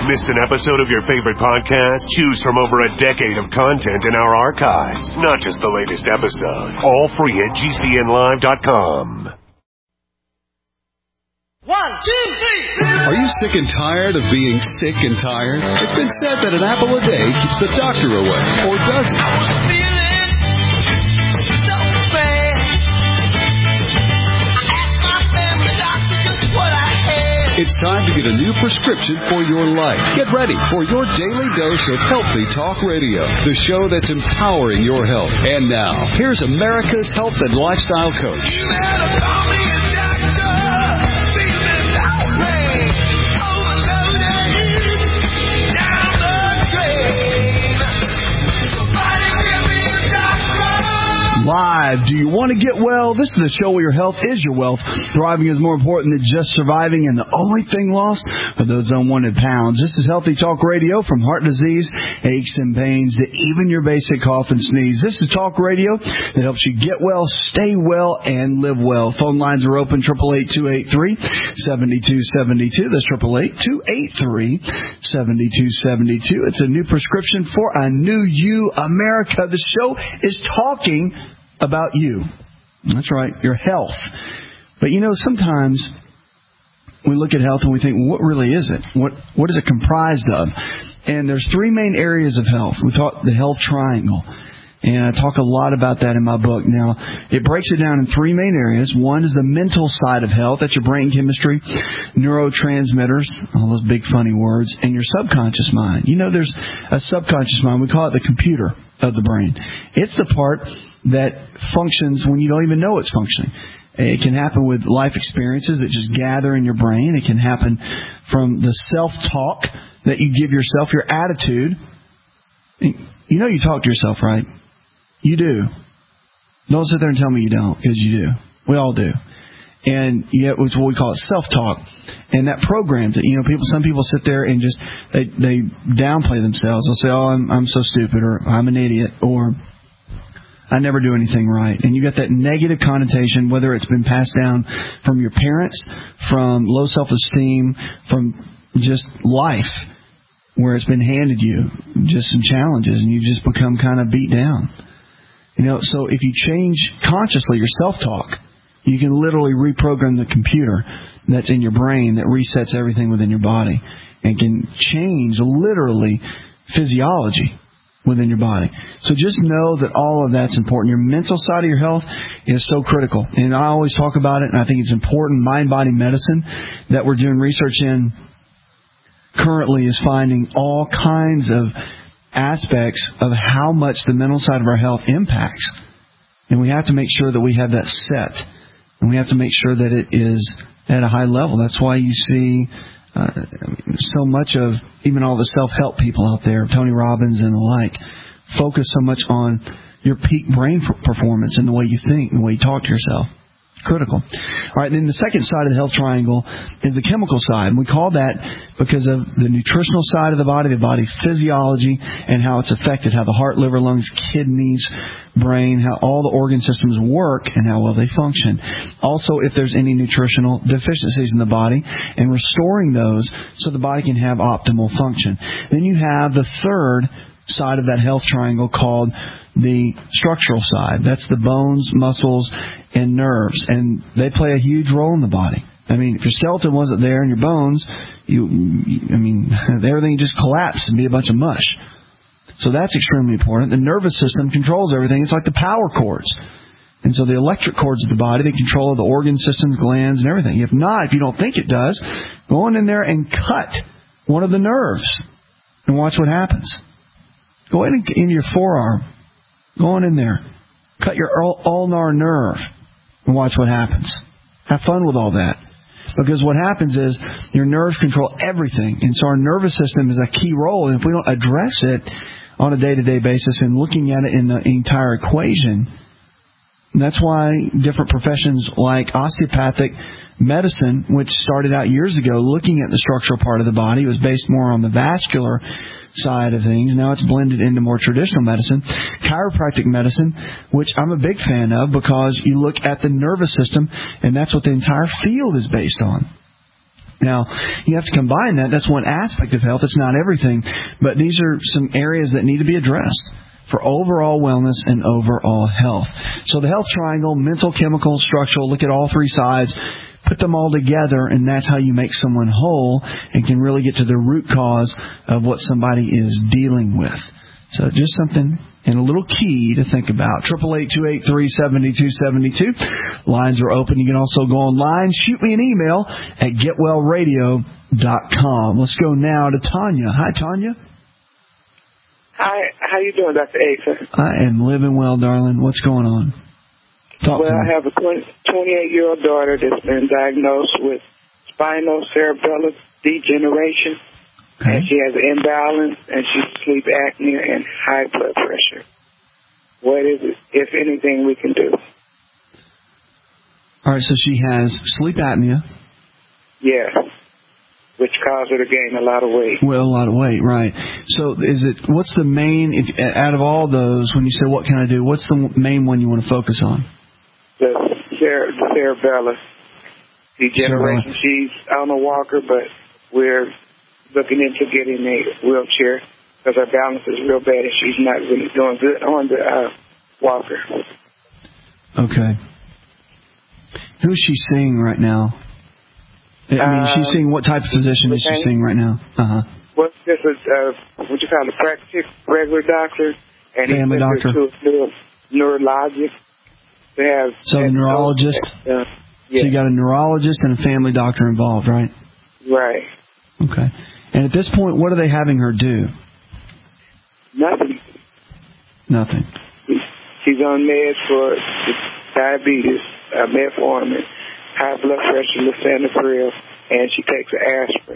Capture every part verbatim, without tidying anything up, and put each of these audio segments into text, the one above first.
Missed an episode of your favorite podcast? Choose from over a decade of content in our archives, not just the latest episode. All free at G C N live dot com. One, two, three. Are you sick and tired of being sick and tired? It's been said that an apple a day keeps the doctor away, or does it? I was feeling so bad. I asked my family doctor just what I had. It's time to get a new prescription for your life. Get ready for your daily dose of Healthy Talk Radio, the show that's empowering your health. And now, here's America's health and lifestyle coach. You better call me a doctor. Live. Do you want to get well? This is the show where your health is your wealth. Thriving is more important than just surviving, and the only thing lost are those unwanted pounds. This is Healthy Talk Radio, from heart disease, aches and pains, to even your basic cough and sneeze. This is Talk Radio that helps you get well, stay well, and live well. Phone lines are open, eight eight eight, two eight three, seven two seven two. That's eight eight eight, two eight three, seven two seven two. It's a new prescription for a new you, America. The show is talking about you. That's right, your health. But you know, sometimes we look at health and we think, well, what really is it? What what is it comprised of? And there's three main areas of health. We talk the health triangle. And I talk a lot about that in my book. Now, it breaks it down in three main areas. One is the mental side of health. That's your brain chemistry, neurotransmitters, all those big funny words, and your subconscious mind. You know, there's a subconscious mind. We call it the computer of the brain. It's the part that functions when you don't even know it's functioning. It can happen with life experiences that just gather in your brain. It can happen from the self-talk that you give yourself, your attitude. You know you talk to yourself, right? You do. Don't sit there and tell me you don't, because you do. We all do. And yet, it's what we call it self-talk. And that programs it. You know, people. Some people sit there and just they they downplay themselves. They'll say, "Oh, I'm I'm so stupid," or "I'm an idiot," or "I never do anything right." And you got that negative connotation, whether it's been passed down from your parents, from low self-esteem, from just life, where it's been handed you just some challenges, and you just become kind of beat down. You know, so if you change consciously your self-talk, you can literally reprogram the computer that's in your brain that resets everything within your body and can change literally physiology within your body. So just know that all of that's important. Your mental side of your health is so critical. And I always talk about it, and I think it's important. Mind-body medicine that we're doing research in currently is finding all kinds of aspects of how much the mental side of our health impacts. And we have to make sure that we have that set. And we have to make sure that it is at a high level. That's why you see uh, so much of even all the self-help people out there, Tony Robbins and the like, focus so much on your peak brain performance and the way you think and the way you talk to yourself. Critical. All right, then the second side of the health triangle is the chemical side. And we call that because of the nutritional side of the body, the body physiology, and how it's affected, how the heart, liver, lungs, kidneys, brain, how all the organ systems work and how well they function. Also, if there's any nutritional deficiencies in the body, and restoring those so the body can have optimal function. Then you have the third side of that health triangle called the structural side. That's the bones, muscles, and nerves, and they play a huge role in the body. I mean, if your skeleton wasn't there and your bones, you, I mean, everything just collapse and be a bunch of mush. So that's extremely important. The nervous system controls everything. It's like the power cords. And so the electric cords of the body, they control the organ systems, glands, and everything. If not, if you don't think it does, go on in there and cut one of the nerves and watch what happens. Go in into your forearm. Go on in there. Cut your ulnar nerve and watch what happens. Have fun with all that. Because what happens is your nerves control everything. And so our nervous system is a key role. And if we don't address it on a day-to-day basis and looking at it in the entire equation, that's why different professions like osteopathic medicine, which started out years ago looking at the structural part of the body, it was based more on the vascular side of things. Now it's blended into more traditional medicine. Chiropractic medicine, which I'm a big fan of because you look at the nervous system, and that's what the entire field is based on. Now, you have to combine that. That's one aspect of health. It's not everything. But these are some areas that need to be addressed for overall wellness and overall health. So the health triangle, mental, chemical, structural, look at all three sides, put them all together, and that's how you make someone whole and can really get to the root cause of what somebody is dealing with. So just something and a little key to think about. eight eight eight, two eight three, seven two seven two. Lines are open. You can also go online. Shoot me an email at get well radio dot com. Let's go now to Tanya. Hi, Tanya. Hi. How you doing, Doctor Asa? I am living well, darling. What's going on? Talk well, to me. I have a twenty-eight-year-old daughter that's been diagnosed with spinocerebellar degeneration. Okay. And she has an imbalance, and she's sleep apnea and high blood pressure. What is it, if anything, we can do? All right, so she has sleep apnea. Yeah, which caused her to gain a lot of weight. Well, a lot of weight, right. So is it? What's the main, if, out of all those, when you say what can I do, what's the main one you want to focus on? The, cere- the cerebellar degeneration. Cerebellar. She's on a walker, but we're looking into getting a wheelchair because her balance is real bad and she's not really doing good on the uh, walker. Okay. Who's she seeing right now? I mean, um, she's seeing what type of physician is she seeing right now? Uh-huh. Well, this is uh, what you call a practice regular doctor, and Family he's doctor. to a neuro- neurologist. They have So the neurologist. Uh, yeah. So you got a neurologist and a family doctor involved, right? Right. Okay. And at this point, what are they having her do? Nothing. Nothing. She's on meds for diabetes, uh, metformin, high blood pressure, lisinopril, and she takes an aspirin.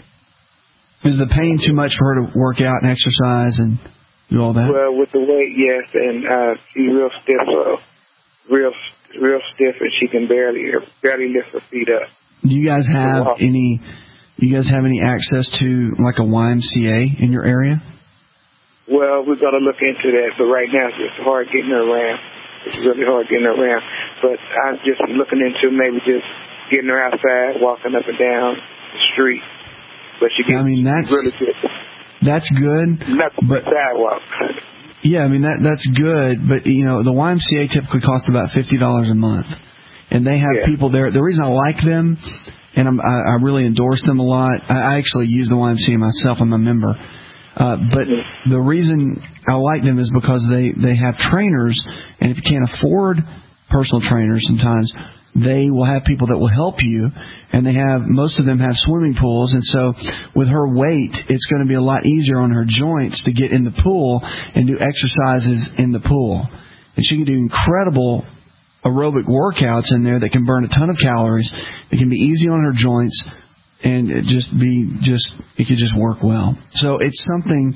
Is the pain too much for her to work out and exercise and do all that? Well, with the weight, yes, and uh, she's real stiff, uh, real, real stiff, and she can barely, barely lift her feet up. Do you guys have any? You guys have any access to like a Y M C A in your area? Well, we're going to look into that, but right now it's just hard getting her around. It's really hard getting her around. But I'm just looking into maybe just getting her outside, walking up and down the street. But she gets I mean, that's really good. That's good. Not but sidewalk. Yeah, I mean that that's good. But you know, the Y M C A typically costs about fifty dollars a month, and they have yeah. people there. The reason I like them, and I'm, I, I really endorse them a lot. I, I actually use the Y M C A myself. I'm a member. Uh, but mm-hmm. the reason I like them is because they, they have trainers, and if you can't afford personal trainers sometimes, they will have people that will help you, and they have, most of them have swimming pools, and so with her weight, it's going to be a lot easier on her joints to get in the pool and do exercises in the pool. And she can do incredible aerobic workouts in there that can burn a ton of calories. It can be easy on her joints, and it just be just it could just work well. So it's something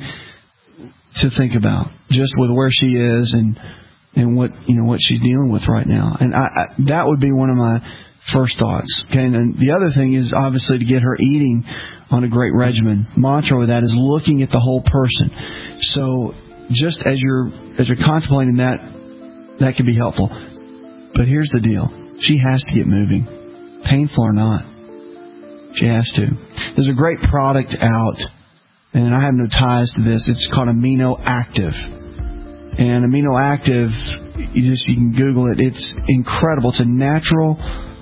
to think about, just with where she is and and what you know what she's dealing with right now. And I, I, that would be one of my first thoughts. Okay, and then the other thing is obviously to get her eating on a great regimen. Mantra with that is looking at the whole person. So just as you're as you're contemplating that, that could be helpful. But here's the deal: she has to get moving, painful or not. She has to. There's a great product out, and I have no ties to this. It's called Amino Active. And Amino Active, you just you can Google it. It's incredible. It's a natural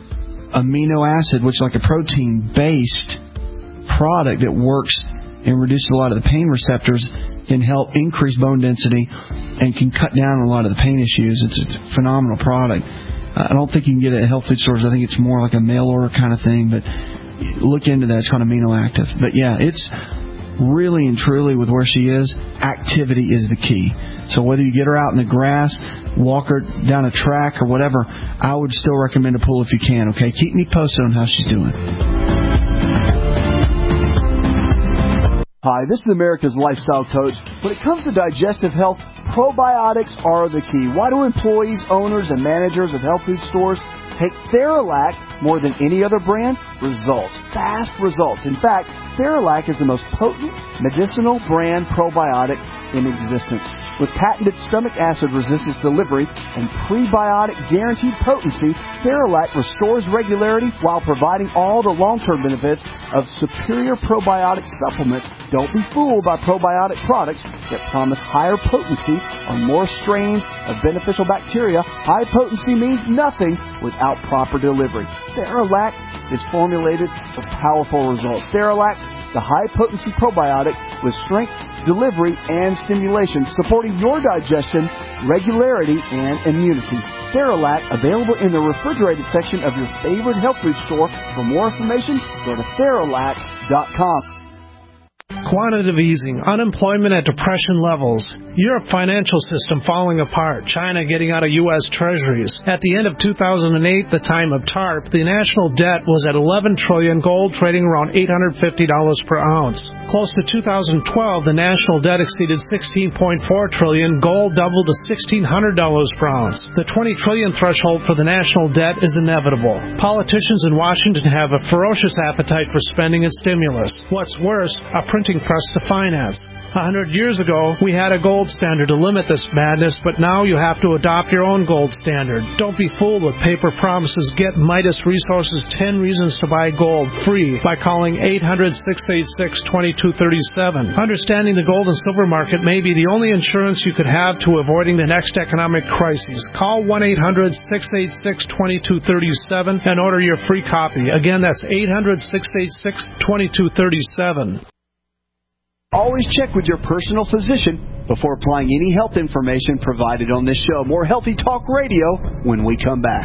amino acid, which is like a protein-based product that works and reduces a lot of the pain receptors, can help increase bone density, and can cut down on a lot of the pain issues. It's a phenomenal product. I don't think you can get it at health food stores. I think it's more like a mail order kind of thing, but look into that. It's called Amino Active. But yeah, it's really and truly with where she is, activity is the key. So whether you get her out in the grass, walk her down a track or whatever, I would still recommend a pool if you can, okay? Keep me posted on how she's doing. Hi, this is America's Lifestyle Coach. When it comes to digestive health, probiotics are the key. Why do employees, owners, and managers of health food stores take Theralac more than any other brand? Results. Fast results. In fact, Theralac is the most potent medicinal brand probiotic in existence. With patented stomach acid resistance delivery and prebiotic guaranteed potency, Theralac restores regularity while providing all the long-term benefits of superior probiotic supplements. Don't be fooled by probiotic products that promise higher potency or more strains of beneficial bacteria. High potency means nothing without proper delivery. Theralac is formulated for powerful results. Theralac, the high-potency probiotic with strength, delivery, and stimulation, supporting your digestion, regularity, and immunity. Theralac, available in the refrigerated section of your favorite health food store. For more information, go to Theralac dot com. Quantitative easing, unemployment at depression levels, Europe financial system falling apart, China getting out of U S treasuries. At the end of two thousand eight, the time of TARP, the national debt was at eleven trillion dollars, gold trading around eight hundred fifty dollars per ounce. Close to two thousand twelve, the national debt exceeded sixteen point four trillion dollars, gold doubled to sixteen hundred dollars per ounce. The twenty trillion dollars threshold for the national debt is inevitable. Politicians in Washington have a ferocious appetite for spending and stimulus. What's worse, a printing press to finance. A hundred years ago, we had a gold standard to limit this madness, but now you have to adopt your own gold standard. Don't be fooled with paper promises. Get Midas Resources ten Reasons to Buy Gold free by calling eight hundred, six eight six, two two three seven. Understanding the gold and silver market may be the only insurance you could have to avoiding the next economic crisis. Call one eight hundred, six eight six, two two three seven and order your free copy. Again, that's eight hundred, six eight six, two two three seven. Always check with your personal physician before applying any health information provided on this show. More Healthy Talk Radio when we come back.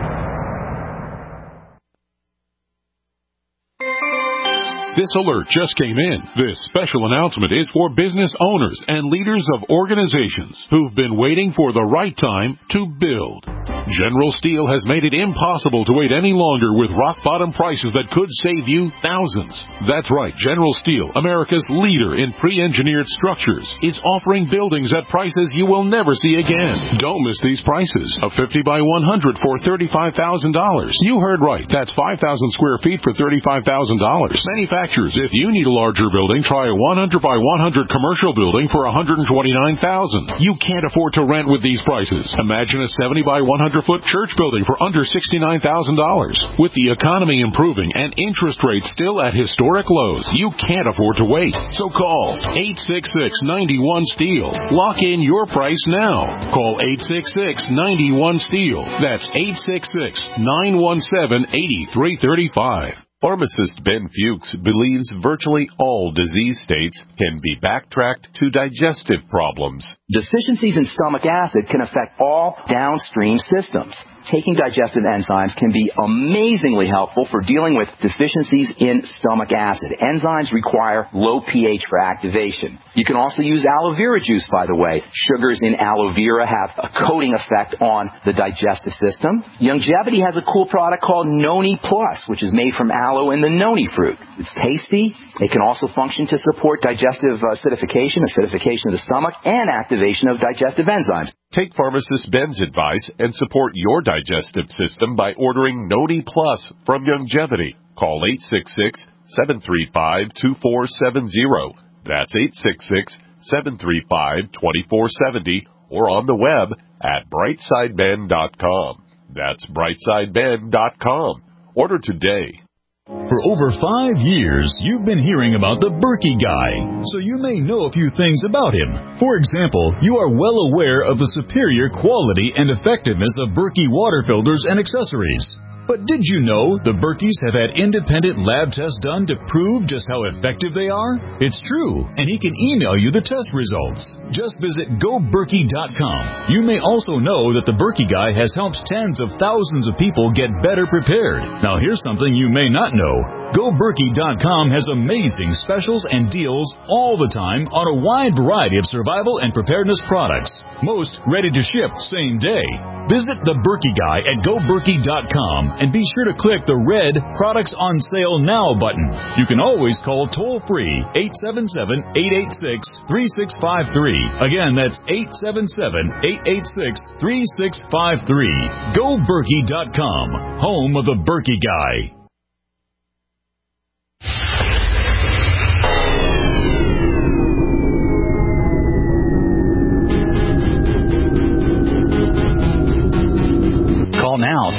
This alert just came in. This special announcement is for business owners and leaders of organizations who've been waiting for the right time to build. General Steel has made it impossible to wait any longer with rock-bottom prices that could save you thousands. That's right, General Steel, America's leader in pre-engineered structures, is offering buildings at prices you will never see again. Don't miss these prices. A fifty by one hundred for thirty-five thousand dollars. You heard right. That's five thousand square feet for thirty-five thousand dollars. Manufacturers, if you need a larger building, try a one hundred by one hundred commercial building for one hundred twenty-nine thousand dollars. You can't afford to rent with these prices. Imagine a seventy by one hundred foot church building for under sixty-nine thousand dollars. With the economy improving and interest rates still at historic lows, you can't afford to wait. So call eight six six, nine one, STEEL. Lock in your price now. Call eight six six, nine one, STEEL. That's eight six six, nine one seven, eight three three five. Pharmacist Ben Fuchs believes virtually all disease states can be backtracked to digestive problems. Deficiencies in stomach acid can affect all downstream systems. Taking digestive enzymes can be amazingly helpful for dealing with deficiencies in stomach acid. Enzymes require low pH for activation. You can also use aloe vera juice, by the way. Sugars in aloe vera have a coating effect on the digestive system. Youngevity has a cool product called Noni Plus, which is made from aloe and the noni fruit. It's tasty. It can also function to support digestive acidification, acidification of the stomach, and activation of digestive enzymes. Take pharmacist Ben's advice and support your digestive system by ordering Noni Plus from Youngevity. Call eight six six, seven three five, two four seven zero. That's eight six six, seven three five, two four seven zero or on the web at brightside ben dot com. That's brightside ben dot com. Order today. For over five years, you've been hearing about the Berkey Guy, so you may know a few things about him. For example, you are well aware of the superior quality and effectiveness of Berkey water filters and accessories. But did you know the Berkeys have had independent lab tests done to prove just how effective they are? It's true, and he can email you the test results. Just visit go berkey dot com. You may also know that the Berkey Guy has helped tens of thousands of people get better prepared. Now here's something you may not know. go berkey dot com has amazing specials and deals all the time on a wide variety of survival and preparedness products. Most ready to ship same day. Visit the Berkey Guy at go berkey dot com and be sure to click the red Products on Sale Now button. You can always call toll-free eight seven seven, eight eight six, three six five three. Again, that's eight seven seven, eight eight six, three six five three. go berkey dot com, home of the Berkey Guy.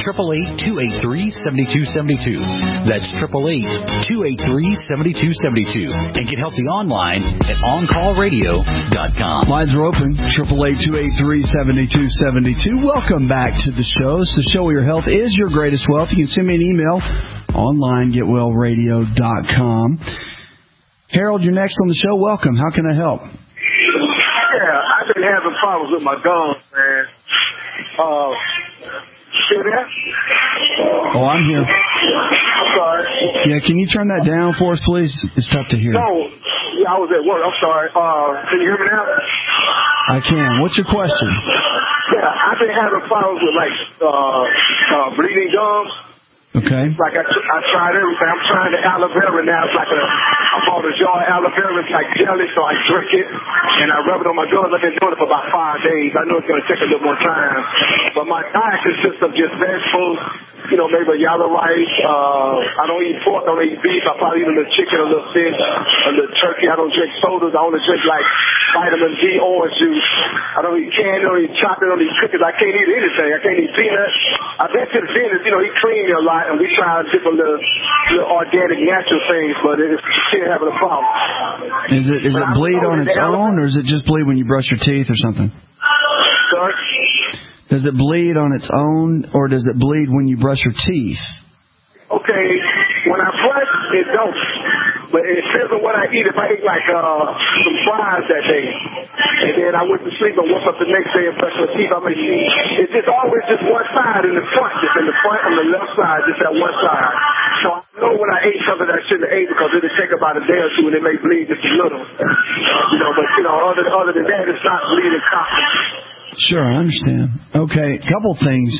eight eight eight, two eight three, seven two seven two. That's eight eight eight, two eight three, seven two seven two. And get healthy online at on call radio dot com. Lines are open, eight eight eight, two eight three, seven two seven two. Welcome back to the show. It's the show where your health is your greatest wealth. You can send me an email online, get well radio dot com. Harold, you're next on the show. Welcome. How can I help? Yeah, I've been having problems with my gums, man. Uh, still there? Oh, I'm here. I'm sorry. Yeah, can you turn that down for us, please? It's tough to hear. No, yeah, I was at work. I'm sorry. Uh, can you hear me now? I can. What's your question? Yeah, I've been having problems with, like, uh, uh, bleeding gums. Okay. Like, I, I tried everything. I'm trying the aloe vera now. It's like a, I bought a jar of aloe vera. It's like jelly, so I drink it, and I rub it on my gums. I've been doing it for about five days. I know it's going to take a little more time. But my diet consists of just vegetables, you know, maybe a yellow rice. Uh, I don't eat pork. I don't eat beef. I probably eat a little chicken, a little fish, a little turkey. I don't drink sodas. I only drink, like, vitamin D orange juice. I don't eat candy. I don't eat chocolate. I don't eat cookies. I can't eat anything. I can't eat peanuts. I've been to the dentist. You know, he cleaned me a lot, and we tried different little, little organic, natural things, but it's still having a problem. Is it is it bleed on its own, or is it just bleed when you brush your teeth or something? Sorry? Does it bleed on its own, or does it bleed when you brush your teeth? Okay, when I brush, it don't. But it depends on what I eat. If I eat, like, uh, some fries that day, and then I went to sleep and woke up the next day and brushed my teeth, I may see, it's just always just one side in the front, just in the front on the left side, just that one side. So I know when I ate something I shouldn't have ate because it'll take about a day or two and it may bleed just a little. You know, but, you know, other, other than that, it's not bleeding constantly. Sure, I understand. Okay, a couple things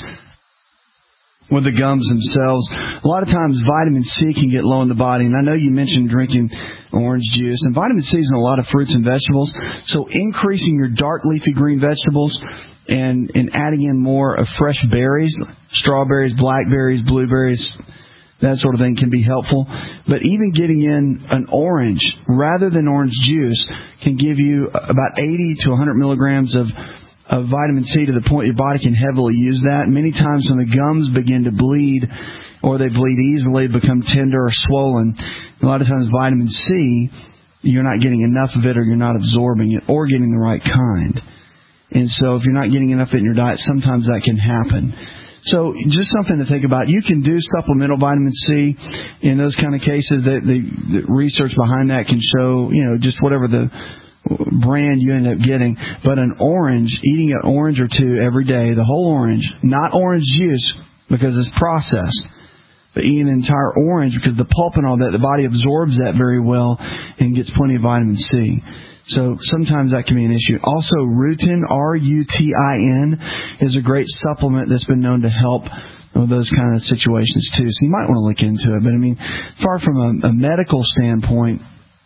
with the gums themselves. A lot of times vitamin C can get low in the body, and I know you mentioned drinking orange juice, and vitamin C is in a lot of fruits and vegetables, so increasing your dark leafy green vegetables and, and adding in more of fresh berries, strawberries, blackberries, blueberries, that sort of thing can be helpful. But even getting in an orange rather than orange juice can give you about eighty to one hundred milligrams of of vitamin C to the point your body can heavily use that. Many times when the gums begin to bleed or they bleed easily, become tender or swollen, a lot of times vitamin C, you're not getting enough of it or you're not absorbing it or getting the right kind. And so if you're not getting enough of it in your diet, sometimes that can happen. So just something to think about. You can do supplemental vitamin C in those kind of cases. The, the, the research behind that can show, you know, just whatever the brand you end up getting. But an orange, eating an orange or two every day, the whole orange, not orange juice because it's processed, but eating an entire orange because the pulp and all that, the body absorbs that very well and gets plenty of vitamin C. So sometimes that can be an issue. Also, rutin, R U T I N, is a great supplement that's been known to help with those kind of situations too. So you might want to look into it. But I mean, far from a, a medical standpoint,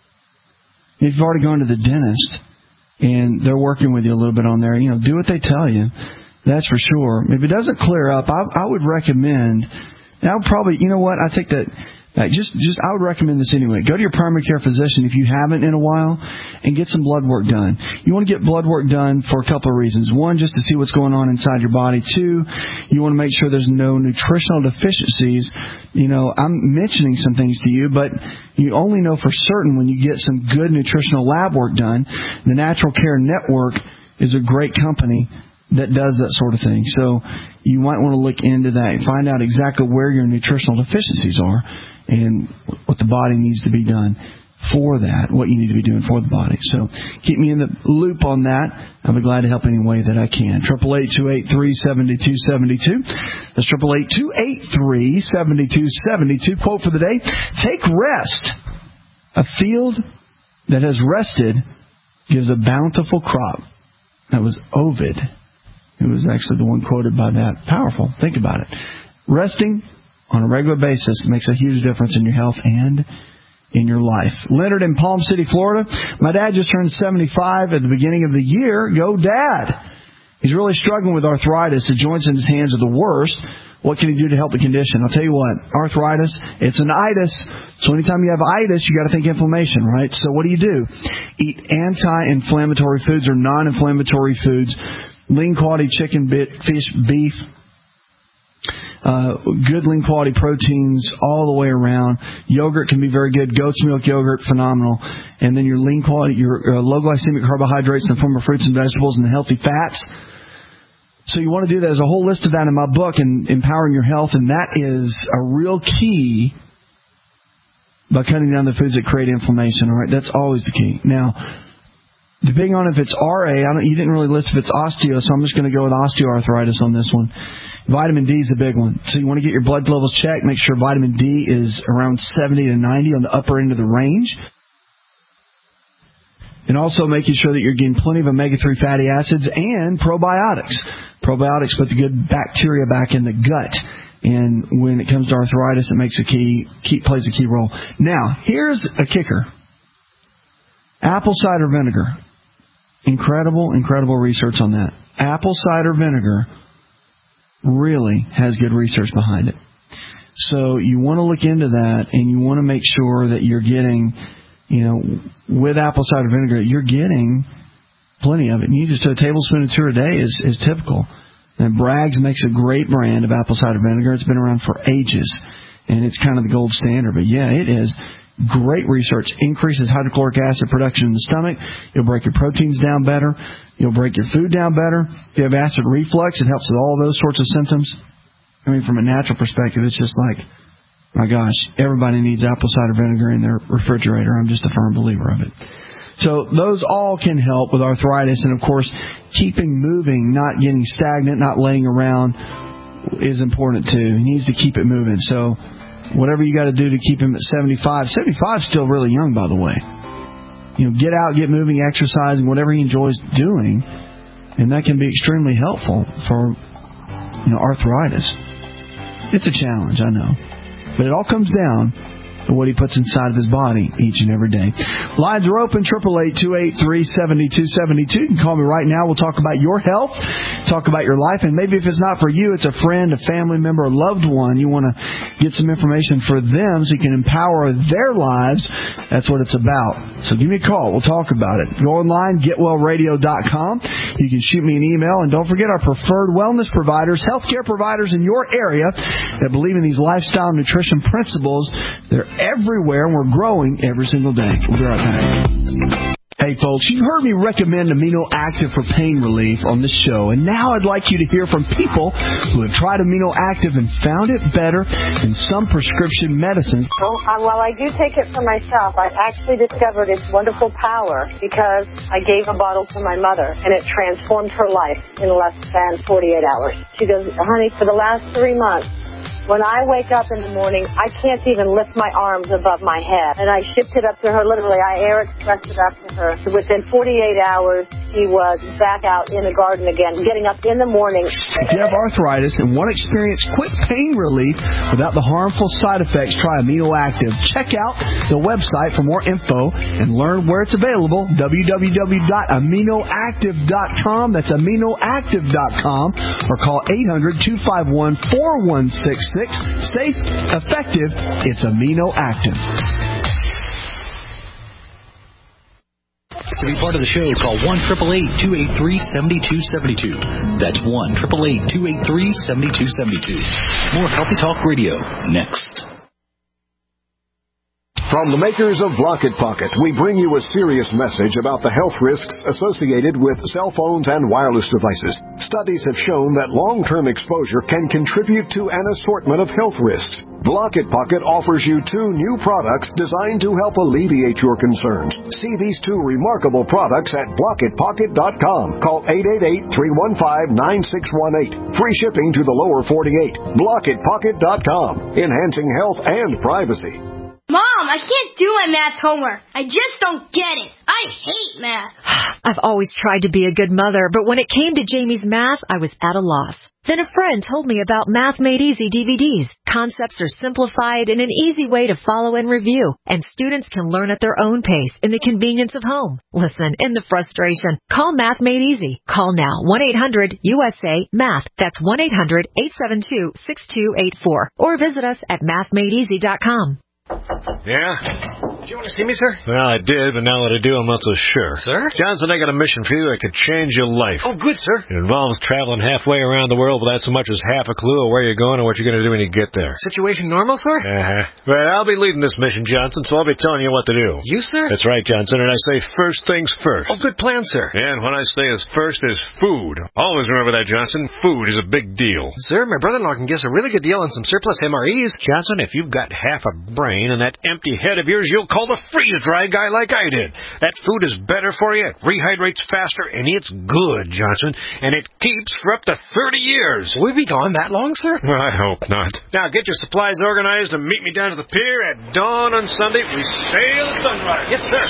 if you've already gone to the dentist and they're working with you a little bit on there, you know, do what they tell you. That's for sure. If it doesn't clear up, I, I would recommend. I would probably, you know what? I think that uh, just, just I would recommend this anyway. Go to your primary care physician if you haven't in a while, and get some blood work done. You want to get blood work done for a couple of reasons. One, just to see what's going on inside your body. Two, you want to make sure there's no nutritional deficiencies. You know, I'm mentioning some things to you, but you only know for certain when you get some good nutritional lab work done. The Natural Care Network is a great company that does that sort of thing. So you might want to look into that and find out exactly where your nutritional deficiencies are and what the body needs to be done for that, what you need to be doing for the body. So keep me in the loop on that. I'll be glad to help any way that I can. eight eight eight, two eight three, seven two seven two. That's eight eight eight, two eight three, seven two seven two. Quote for the day, take rest. A field that has rested gives a bountiful crop. That was Ovid. It was actually the one quoted by that. Powerful. Think about it. Resting on a regular basis makes a huge difference in your health and in your life. Leonard in Palm City, Florida. My dad just turned seventy-five at the beginning of the year. Go, Dad. He's really struggling with arthritis. The joints in his hands are the worst. What can he do to help the condition? I'll tell you what. Arthritis, it's an itis. So anytime you have itis, you got to think inflammation, right? So what do you do? Eat anti-inflammatory foods or non-inflammatory foods. Lean quality chicken, bit, fish, beef, Uh, good lean quality proteins all the way around. Yogurt can be very good. Goat's milk yogurt, phenomenal. And then your lean quality, your uh, low glycemic carbohydrates in the form of fruits and vegetables and the healthy fats. So you want to do that. There's a whole list of that in my book, in Empowering Your Health, and that is a real key by cutting down the foods that create inflammation. All right, that's always the key. Now, depending on if it's R A, I don't, you didn't really list if it's osteo, so I'm just going to go with osteoarthritis on this one. Vitamin D is a big one. So you want to get your blood levels checked. Make sure vitamin D is around seventy to ninety on the upper end of the range. And also making sure that you're getting plenty of omega three fatty acids and probiotics. Probiotics put the good bacteria back in the gut. And when it comes to arthritis, it makes a key, key plays a key role. Now, here's a kicker. Apple cider vinegar. Incredible, incredible research on that. Apple cider vinegar really has good research behind it. So you want to look into that, and you want to make sure that you're getting, you know, with apple cider vinegar, you're getting plenty of it. And you just a tablespoon or two a day is, is typical. And Bragg's makes a great brand of apple cider vinegar. It's been around for ages, and it's kind of the gold standard. But yeah, it is great research. Increases hydrochloric acid production in the stomach. You'll break your proteins down better. You'll break your food down better. If you have acid reflux, it helps with all those sorts of symptoms. I mean, from a natural perspective, it's just like, my gosh, everybody needs apple cider vinegar in their refrigerator. I'm just a firm believer of it. So those all can help with arthritis. And, of course, keeping moving, not getting stagnant, not laying around is important, too. He needs to keep it moving. So whatever you got to do to keep him at seventy-five. seventy-five is still really young, by the way. You know, get out, get moving, exercising, whatever he enjoys doing, and that can be extremely helpful for, you know, arthritis. It's a challenge, I know. But it all comes down to what he puts inside of his body each and every day. Lines are open, eight eight eight, two eight three, seven two seven two. You can call me right now. We'll talk about your health, talk about your life, and maybe if it's not for you, it's a friend, a family member, a loved one. You want to get some information for them so you can empower their lives. That's what it's about. So give me a call. We'll talk about it. Go online, get well radio dot com. You can shoot me an email, and don't forget our preferred wellness providers, healthcare providers in your area that believe in these lifestyle nutrition principles. They're everywhere, and we're growing every single day. We'll be right back. Hey, folks, you've heard me recommend Amino Active for pain relief on this show, and now I'd like you to hear from people who have tried Amino Active and found it better than some prescription medicines. Well, uh, while I do take it for myself, I actually discovered its wonderful power because I gave a bottle to my mother, and it transformed her life in less than forty-eight hours. She goes, honey, for the last three months, when I wake up in the morning, I can't even lift my arms above my head. And I shipped it up to her, literally, I air expressed it up to her. So within forty-eight hours, she was back out in the garden again, getting up in the morning. If you have arthritis and want to experience quick pain relief without the harmful side effects, try Amino Active. Check out the website for more info and learn where it's available, w w w dot amino active dot com. That's amino active dot com. Or call eight hundred, two five one, four one six six. Safe, effective, it's Amino Active. To be part of the show, call one eight eight eight, two eight three, seven two seven two. That's one eight eight eight, two eight three, seven two seven two. More Healthy Talk Radio next. From the makers of Blocket Pocket, we bring you a serious message about the health risks associated with cell phones and wireless devices. Studies have shown that long-term exposure can contribute to an assortment of health risks. Blocket Pocket offers you two new products designed to help alleviate your concerns. See these two remarkable products at blocket pocket dot com. Call eight eight eight, three one five, nine six one eight. Free shipping to the lower forty-eight. blocket pocket dot com. Enhancing health and privacy. Mom, I can't do my math homework. I just don't get it. I hate math. I've always tried to be a good mother, but when it came to Jamie's math, I was at a loss. Then a friend told me about Math Made Easy D V Ds. Concepts are simplified in an easy way to follow and review, and students can learn at their own pace in the convenience of home. Listen, in the frustration, call Math Made Easy. Call now, one eight hundred U S A MATH. That's one eight hundred, eight seven two, six two eight four. Or visit us at math made easy dot com. Yeah? Did you want to see me, sir? Well, I did, but now that I do, I'm not so sure. Sir? Johnson, I got a mission for you that could change your life. Oh, good, sir. It involves traveling halfway around the world without so much as half a clue of where you're going or what you're going to do when you get there. Situation normal, sir? Uh-huh. Well, I'll be leading this mission, Johnson, so I'll be telling you what to do. You, sir? That's right, Johnson, and I say first things first. Oh, good plan, sir. And when I say as first is food. Always remember that, Johnson. Food is a big deal. Sir, my brother-in-law can get us a really good deal on some surplus M R Es. Johnson, if you've got half a brain and that empty head of yours, you'll call the freeze-dry guy like I did. That food is better for you, it rehydrates faster, and it's good, Johnson, and it keeps for up to thirty years. Will we be gone that long, sir? Well, I hope not. Now, get your supplies organized and meet me down to the pier at dawn on Sunday. We sail at sunrise. Yes, sir.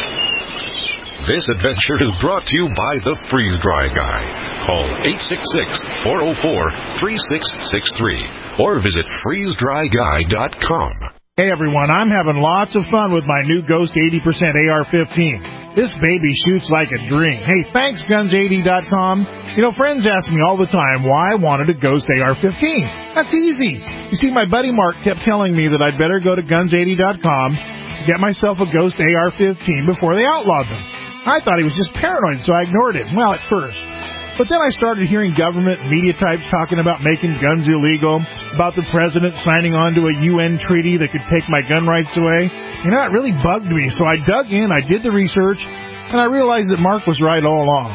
This adventure is brought to you by the Freeze-Dry Guy. Call eight six six, four oh four, three six six three or visit freeze dry guy dot com. Hey everyone, I'm having lots of fun with my new Ghost eighty percent A R fifteen. This baby shoots like a dream. Hey, thanks guns eighty dot com. You know, friends ask me all the time why I wanted a Ghost A R fifteen. That's easy. You see, my buddy Mark kept telling me that I'd better go to guns eighty dot com, get myself a Ghost A R fifteen before they outlawed them. I thought he was just paranoid, so I ignored him. Well, at first. But then I started hearing government media types talking about making guns illegal, about the president signing on to a U N treaty that could take my gun rights away. You know, it really bugged me, so I dug in, I did the research, and I realized that Mark was right all along.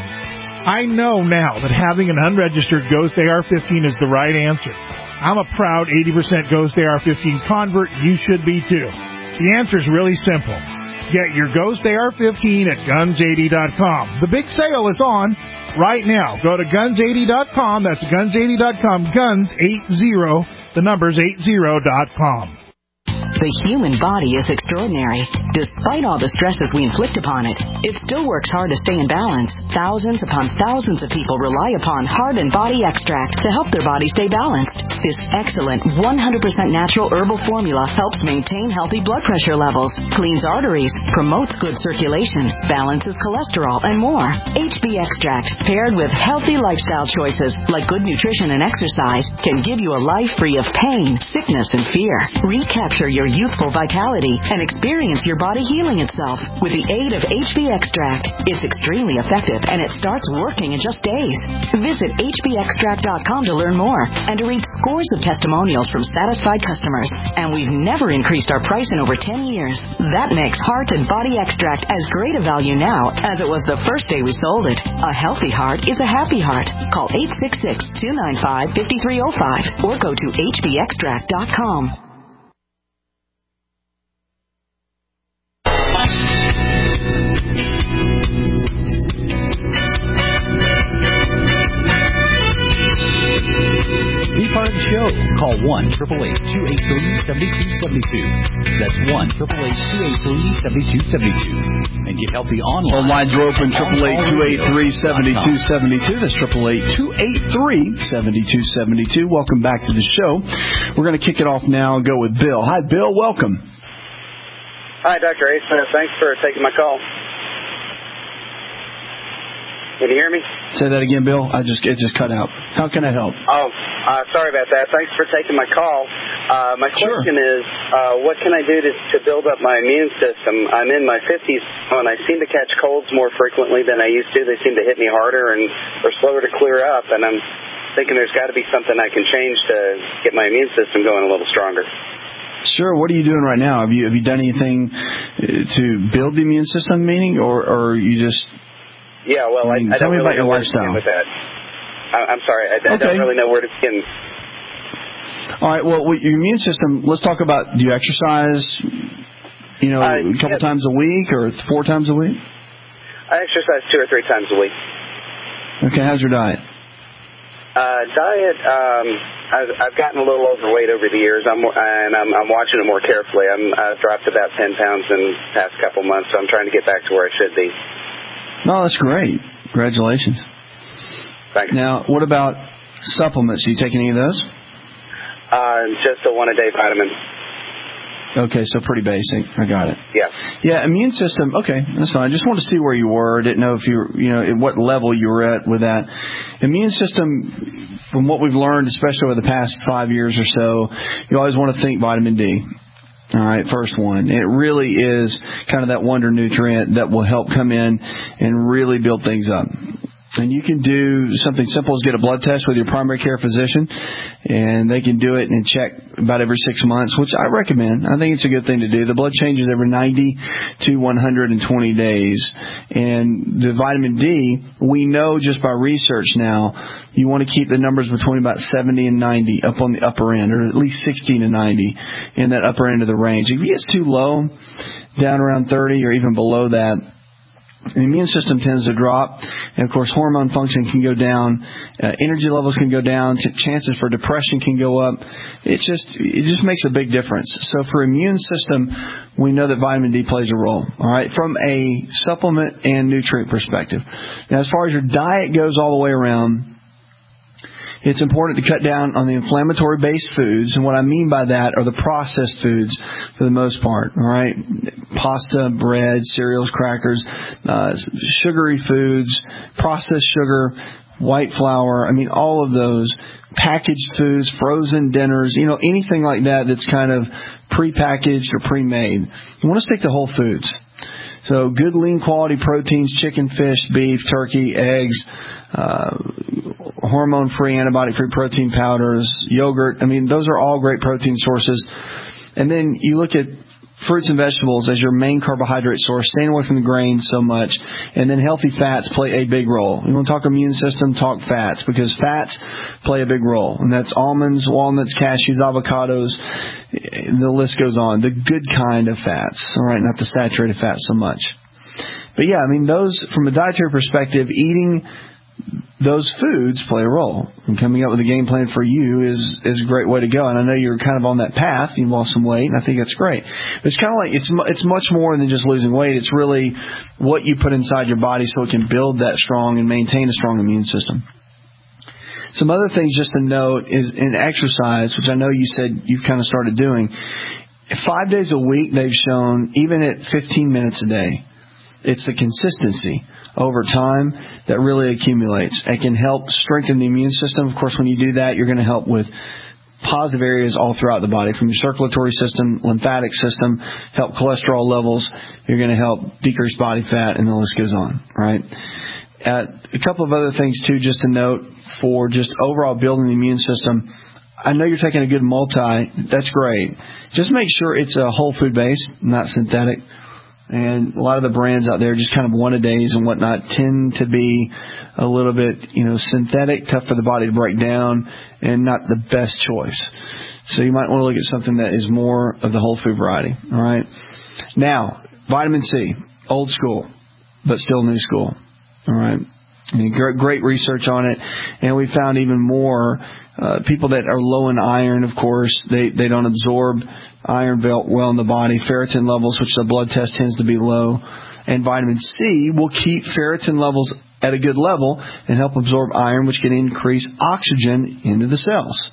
I know now that having an unregistered Ghost A R fifteen is the right answer. I'm a proud eighty percent Ghost A R fifteen convert. You should be too. The answer is really simple. Get your Ghost A R fifteen at guns eighty dot com. The big sale is on right now. Go to guns eighty dot com. That's guns eighty dot com. Guns eighty. The number's eighty dot com. The human body is extraordinary. Despite all the stresses we inflict upon it, it still works hard to stay in balance. Thousands upon thousands of people rely upon Heart and Body Extract to help their body stay balanced. This excellent one hundred percent natural herbal formula helps maintain healthy blood pressure levels, cleans arteries, promotes good circulation, balances cholesterol, and more. H B Extract, paired with healthy lifestyle choices like good nutrition and exercise, can give you a life free of pain, sickness, and fear. Recapture your youthful vitality and experience your body healing itself with the aid of H B Extract. It's extremely effective and it starts working in just days. Visit H B extract dot com to learn more and to read scores of testimonials from satisfied customers. And we've never increased our price in over ten years. That makes Heart and Body Extract as great a value now as it was the first day we sold it. A healthy heart is a happy heart. Call eight six six, two nine five, five three zero five or go to H B extract dot com. Be part of the show. Call one eight eight eight, two eight three, seven two seven two. That's one eight eight eight, two eight three, seven two seven two. And get healthy online. Phone lines are open, eight eight eight, two eight three, seven two seven two. That's eight eight eight, two eight three, seven two seven two. Welcome back to the show. We're going to kick it off now and go with Bill. Hi, Bill. Welcome. Hi, Doctor Ace. Uh, thanks for taking my call. Can you hear me? Say that again, Bill. I just it just cut out. How can I help? Oh, uh, sorry about that. Thanks for taking my call. Uh, my question sure. is, uh, what can I do to, to build up my immune system? I'm in my fifties, and I seem to catch colds more frequently than I used to. They seem to hit me harder and are slower to clear up, and I'm thinking there's got to be something I can change to get my immune system going a little stronger. Sure. What are you doing right now? Have you have you done anything to build the immune system, meaning, or, or are you just... Yeah, well, I, I, I tell don't me really about your know where lifestyle. to begin with that. I, I'm sorry, I, I okay. don't really know where to begin. All right, well, with your immune system, let's talk about, do you exercise, you know, uh, a couple yeah. times a week or four times a week? I exercise two or three times a week. Okay, how's your diet? Uh, diet, um, I've, I've gotten a little overweight over the years, I'm, and I'm, I'm watching it more carefully. I'm, I've dropped about ten pounds in the past couple months, so I'm trying to get back to where I should be. No, that's great. Congratulations. Thanks. Now, what about supplements? Do you take any of those? Uh, just a one-a-day vitamin. Okay, so pretty basic. I got it. Yeah. Yeah, immune system. Okay, that's fine. I just wanted to see where you were. I didn't know if you were, you know, at what level you were at with that. Immune system, from what we've learned, especially over the past five years or so, you always want to think vitamin D. All right, first one. It really is kind of that wonder nutrient that will help come in and really build things up. And you can do something simple as get a blood test with your primary care physician, and they can do it and check about every six months, which I recommend. I think it's a good thing to do. The blood changes every ninety to one hundred twenty days. And the vitamin D, we know just by research now, you want to keep the numbers between about seventy and ninety up on the upper end, or at least sixty to ninety in that upper end of the range. If it gets too low, down around thirty or even below that, the immune system tends to drop, and of course hormone function can go down, uh, energy levels can go down, t- chances for depression can go up. It just it just makes a big difference. So for immune system, we know that vitamin D plays a role, all right, from a supplement and nutrient perspective. Now, as far as your diet goes all the way around, it's important to cut down on the inflammatory-based foods, and what I mean by that are the processed foods for the most part, all right? Pasta, bread, cereals, crackers, uh, sugary foods, processed sugar, white flour, I mean, all of those, packaged foods, frozen dinners, you know, anything like that that's kind of prepackaged or pre-made. You want to stick to whole foods. So good lean quality proteins, chicken, fish, beef, turkey, eggs, uh, hormone-free, antibiotic-free protein powders, yogurt. I mean, those are all great protein sources. And then you look at fruits and vegetables as your main carbohydrate source, staying away from the grains so much. And then healthy fats play a big role. You want to talk immune system, talk fats, because fats play a big role. And that's almonds, walnuts, cashews, avocados. The list goes on. The good kind of fats, all right, not the saturated fats so much. But yeah, I mean, those, from a dietary perspective, eating those foods play a role. And coming up with a game plan for you is is a great way to go. And I know you're kind of on that path. You lost some weight, and I think that's great. But it's kind of like, it's it's much more than just losing weight. It's really what you put inside your body so it can build that strong and maintain a strong immune system. Some other things just to note is in exercise, which I know you said you've kind of started doing. Five days a week, they've shown, even at fifteen minutes a day, it's the consistency over time that really accumulates. It can help strengthen the immune system. Of course, when you do that, you're going to help with positive areas all throughout the body, from your circulatory system, lymphatic system, help cholesterol levels. You're going to help decrease body fat, and the list goes on, right? Uh, a couple of other things, too, just to note for just overall building the immune system. I know you're taking a good multi. That's great. Just make sure it's a whole food base, not synthetic. And a lot of the brands out there, just kind of one-a-days and whatnot, tend to be a little bit, you know, synthetic, tough for the body to break down, and not the best choice. So you might want to look at something that is more of the whole food variety. All right. Now, vitamin C, old school, but still new school. All right. I mean, great, great research on it, and we found even more uh, people that are low in iron. Of course, they they don't absorb iron well in the body. Ferritin levels, which the blood test tends to be low, and vitamin C will keep ferritin levels at a good level and help absorb iron, which can increase oxygen into the cells.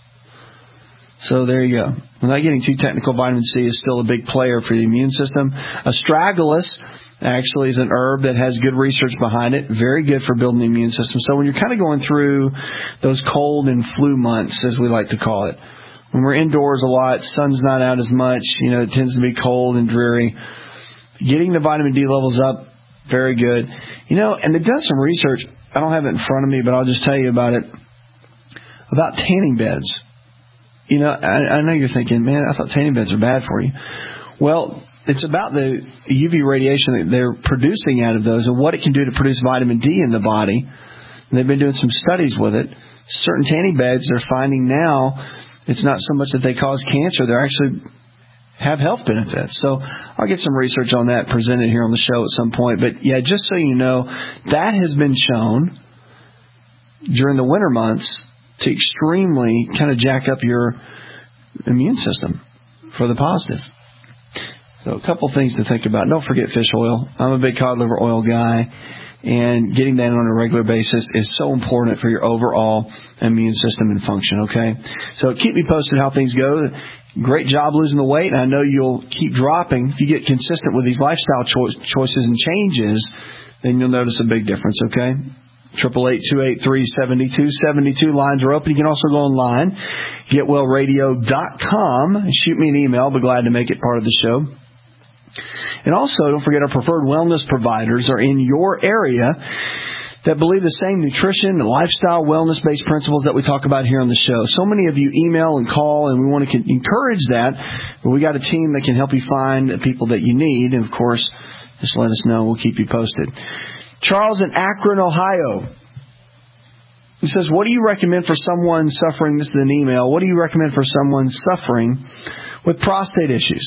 So there you go. Without getting too technical, vitamin C is still a big player for the immune system. Astragalus actually is an herb that has good research behind it. Very good for building the immune system. So when you're kind of going through those cold and flu months, as we like to call it, when we're indoors a lot, sun's not out as much, you know, it tends to be cold and dreary, getting the vitamin D levels up, very good. You know, and they've done some research. I don't have it in front of me, but I'll just tell you about it, about tanning beds. You know, I, I know you're thinking, man, I thought tanning beds are bad for you. Well, it's about the U V radiation that they're producing out of those and what it can do to produce vitamin D in the body. And they've been doing some studies with it. Certain tanning beds, they're finding now it's not so much that they cause cancer, they actually have health benefits. So I'll get some research on that presented here on the show at some point. But, yeah, just so you know, that has been shown during the winter months to extremely kind of jack up your immune system for the positive. So a couple things to think about. Don't forget fish oil. I'm a big cod liver oil guy, and getting that on a regular basis is so important for your overall immune system and function, okay? So keep me posted how things go. Great job losing the weight, and I know you'll keep dropping. If you get consistent with these lifestyle cho- choices and changes, then you'll notice a big difference, okay? eight eight eight, two eight three, seven two seven two. Lines are open. You can also go online, get well radio dot com. Shoot me an email. I'll be glad to make it part of the show. And also, don't forget our preferred wellness providers are in your area that believe the same nutrition and lifestyle wellness-based principles that we talk about here on the show. So many of you email and call, and we want to encourage that. But we got a team that can help you find the people that you need. And, of course, just let us know. We'll keep you posted. Charles in Akron, Ohio. He says, what do you recommend for someone suffering, this is an email, what do you recommend for someone suffering with prostate issues?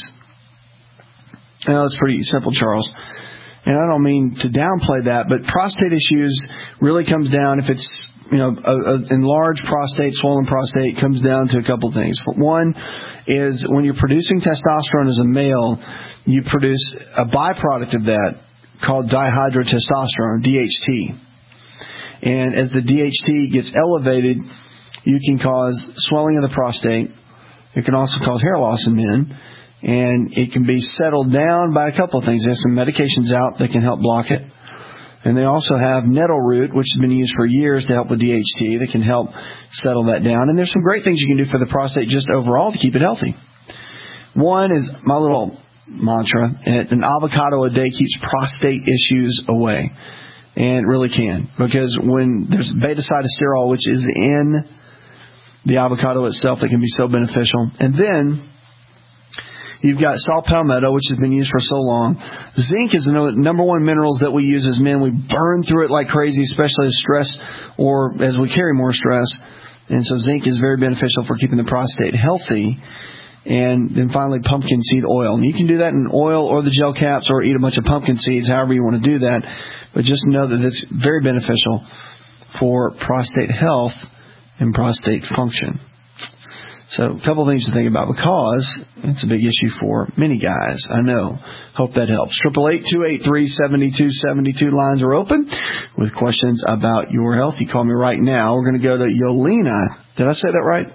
Now, it's pretty simple, Charles. And I don't mean to downplay that, but prostate issues really comes down, if it's, you know, a, a enlarged prostate, swollen prostate, comes down to a couple things. One is when you're producing testosterone as a male, you produce a byproduct of that called dihydrotestosterone, D H T. And as the D H T gets elevated, you can cause swelling of the prostate. It can also cause hair loss in men. And it can be settled down by a couple of things. There's some medications out that can help block it. And they also have nettle root, which has been used for years to help with D H T, that can help settle that down. And there's some great things you can do for the prostate just overall to keep it healthy. One is my little mantra, an avocado a day keeps prostate issues away. And it really can. Because when there's beta-cytosterol, which is in the avocado itself, that can be so beneficial. And then you've got saw palmetto, which has been used for so long. Zinc is the number one minerals that we use as men. We burn through it like crazy, especially as stress or as we carry more stress. And so zinc is very beneficial for keeping the prostate healthy. And then finally, pumpkin seed oil. And you can do that in oil or the gel caps or eat a bunch of pumpkin seeds, however you want to do that. But just know that it's very beneficial for prostate health and prostate function. So a couple of things to think about, because it's a big issue for many guys. I know. Hope that helps. eight eight eight, two eight three, seven two seven two. Lines are open with questions about your health. You call me right now. We're going to go to Yolena. Did I say that right?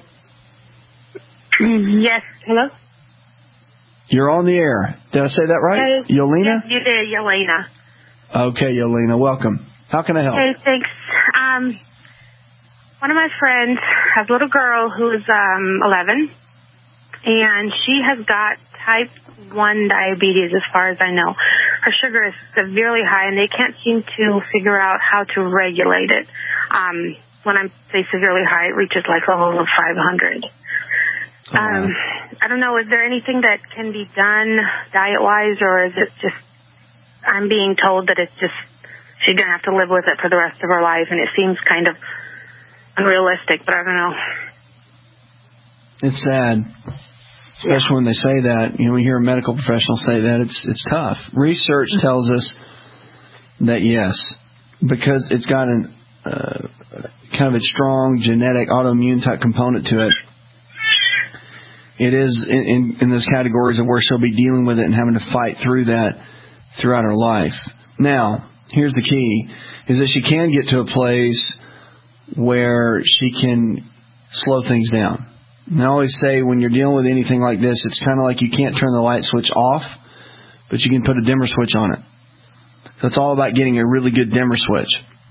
Yes. Hello? You're on the air. Did I say that right? Hey, Yolena? Yes, you did, Yolena. Okay, Yolena. Welcome. How can I help? Hey, thanks. Um, one of my friends has a little girl who is um, eleven, and she has got type one diabetes as far as I know. Her sugar is severely high, and they can't seem to figure out how to regulate it. Um, when I say severely high, it reaches like levels of five hundred. Oh, wow. Um, I don't know, is there anything that can be done diet-wise, or is it just, I'm being told that it's just, she's going to have to live with it for the rest of her life, and it seems kind of unrealistic, but I don't know. It's sad, especially yeah. when they say that. You know, we hear a medical professional say that, it's it's tough. Research tells us that yes, because it's got an uh, kind of a strong genetic autoimmune type component to it. It is in, in, in those categories of where she'll be dealing with it and having to fight through that throughout her life. Now, here's the key, is that she can get to a place where she can slow things down. And I always say when you're dealing with anything like this, it's kind of like you can't turn the light switch off, but you can put a dimmer switch on it. So it's all about getting a really good dimmer switch.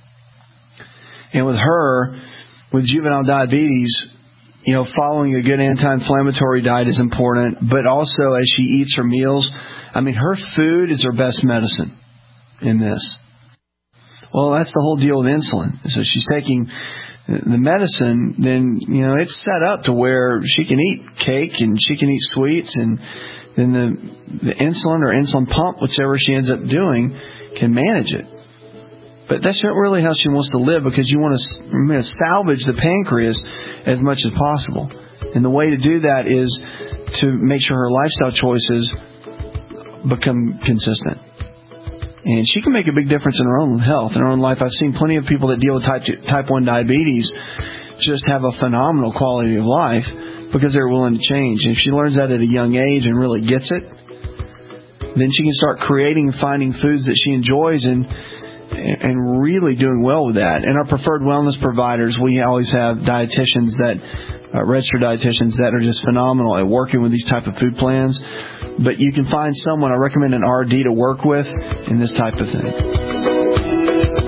And with her, with juvenile diabetes, you know, following a good anti-inflammatory diet is important, but also as she eats her meals, I mean, her food is her best medicine in this. Well, that's the whole deal with insulin. So she's taking the medicine, then, you know, it's set up to where she can eat cake and she can eat sweets, and then the, the insulin or insulin pump, whichever she ends up doing, can manage it. But that's not really how she wants to live, because you want to salvage the pancreas as much as possible. And the way to do that is to make sure her lifestyle choices become consistent. And she can make a big difference in her own health, in her own life. I've seen plenty of people that deal with type two, type one diabetes just have a phenomenal quality of life because they're willing to change. And if she learns that at a young age and really gets it, then she can start creating and finding foods that she enjoys and and really doing well with that. And our preferred wellness providers, we always have dietitians that, uh, registered dietitians that are just phenomenal at working with these type of food plans. But you can find someone, I recommend an R D to work with in this type of thing.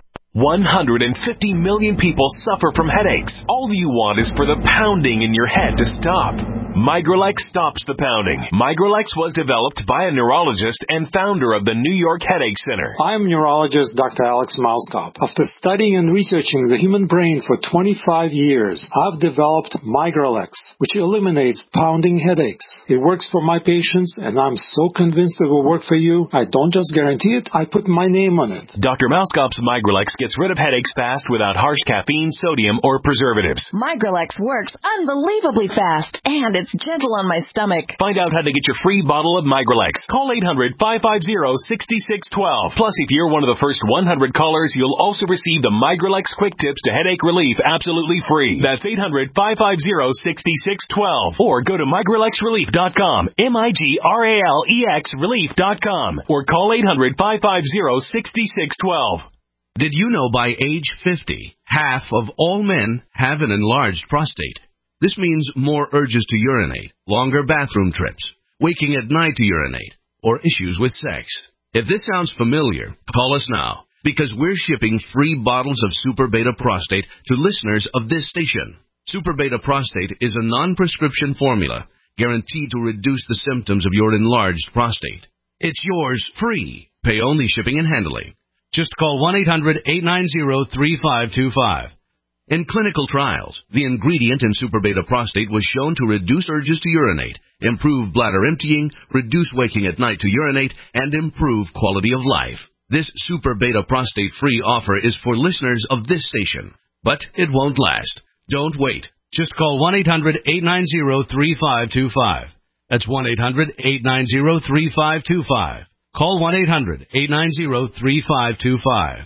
one hundred fifty million people suffer from headaches. All you want is for the pounding in your head to stop. Migralex stops the pounding. Migralex was developed by a neurologist and founder of the New York Headache Center. I'm neurologist Doctor Alex Mauskop. After studying and researching the human brain for twenty-five years, I've developed Migralex, which eliminates pounding headaches. It works for my patients, and I'm so convinced it will work for you. I don't just guarantee it, I put my name on it. Doctor Mauskop's Migralex gets rid of headaches fast without harsh caffeine, sodium, or preservatives. Migralex works unbelievably fast, and it's gentle on my stomach. Find out how to get your free bottle of Migralex. Call eight hundred, five five zero, six six one two. Plus, if you're one of the first one hundred callers, you'll also receive the Migralex Quick Tips to Headache Relief absolutely free. That's eight hundred, five five zero, six six one two. Or go to migralex relief dot com, M I G R A L E X relief dot com. Or call eight hundred, five five zero, six six one two. Did you know by age fifty, half of all men have an enlarged prostate? This means more urges to urinate, longer bathroom trips, waking at night to urinate, or issues with sex. If this sounds familiar, call us now, because we're shipping free bottles of Super Beta Prostate to listeners of this station. Super Beta Prostate is a non-prescription formula guaranteed to reduce the symptoms of your enlarged prostate. It's yours free. Pay only shipping and handling. Just call one eight hundred, eight nine zero, three five two five. In clinical trials, the ingredient in Super Beta Prostate was shown to reduce urges to urinate, improve bladder emptying, reduce waking at night to urinate, and improve quality of life. This Super Beta Prostate free offer is for listeners of this station. But it won't last. Don't wait. Just call one eight hundred, eight nine zero, three five two five. That's one eight hundred, eight nine zero, three five two five. Call one eight hundred, eight nine zero, three five two five.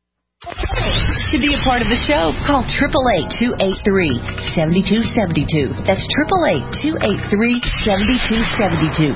To be a part of the show, call eight eight eight, two eight three, seven two seven two. That's eight eight eight, two eight three, seven two seven two.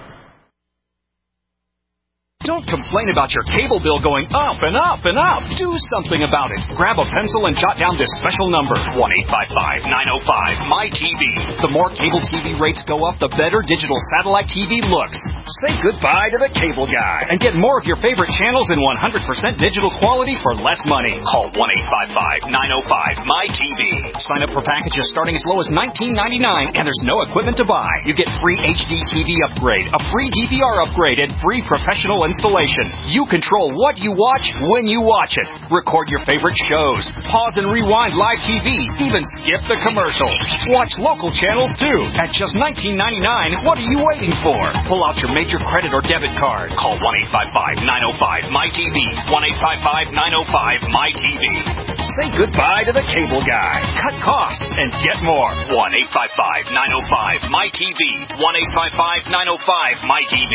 Don't complain about your cable bill going up and up and up. Do something about it. Grab a pencil and jot down this special number, one eight five five, nine oh five, M Y T V. The more cable T V rates go up, the better digital satellite T V looks. Say goodbye to the cable guy and get more of your favorite channels in one hundred percent digital quality for less money. Call one eight five five, nine oh five, M Y T V. Sign up for packages starting as low as nineteen ninety-nine, and there's no equipment to buy. You get free H D T V upgrade, a free D V R upgrade, and free professional installation. You control what you watch when you watch it. Record your favorite shows. Pause and rewind live T V. Even skip the commercials. Watch local channels too. At just nineteen ninety-nine, what are you waiting for? Pull out your major credit or debit card. Call one eight five five, nine oh five, M Y T V. one eight five five, nine oh five, M Y T V. Say goodbye to the cable guy. Cut costs and get more. one eight five five, nine oh five, M Y T V. one eight five five, nine oh five, M Y T V.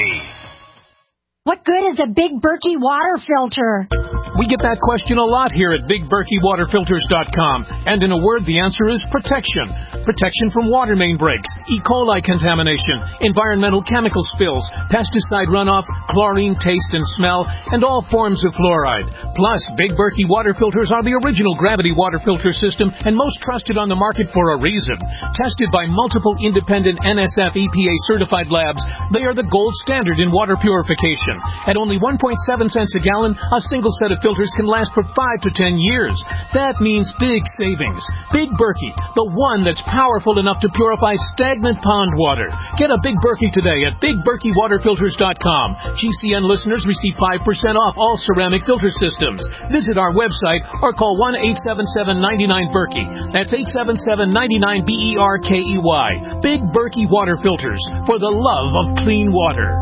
What good is a Big Berkey water filter? We get that question a lot here at big berkey water filters dot com. And in a word, the answer is protection. Protection from water main breaks, E. coli contamination, environmental chemical spills, pesticide runoff, chlorine taste and smell, and all forms of fluoride. Plus, Big Berkey water filters are the original gravity water filter system and most trusted on the market for a reason. Tested by multiple independent N S F E P A certified labs, they are the gold standard in water purification. At only one point seven cents a gallon, a single set of filters can last for five to ten years. That means big savings. Big Berkey, the one that's powerful enough to purify stagnant pond water. Get a Big Berkey today at big berkey water filters dot com. G C N listeners receive five percent off all ceramic filter systems. Visit our website or call one eight seven seven, nine nine, Berkey. That's eight seven seven, nine nine, B E R K E Y. Big Berkey Water Filters, for the love of clean water.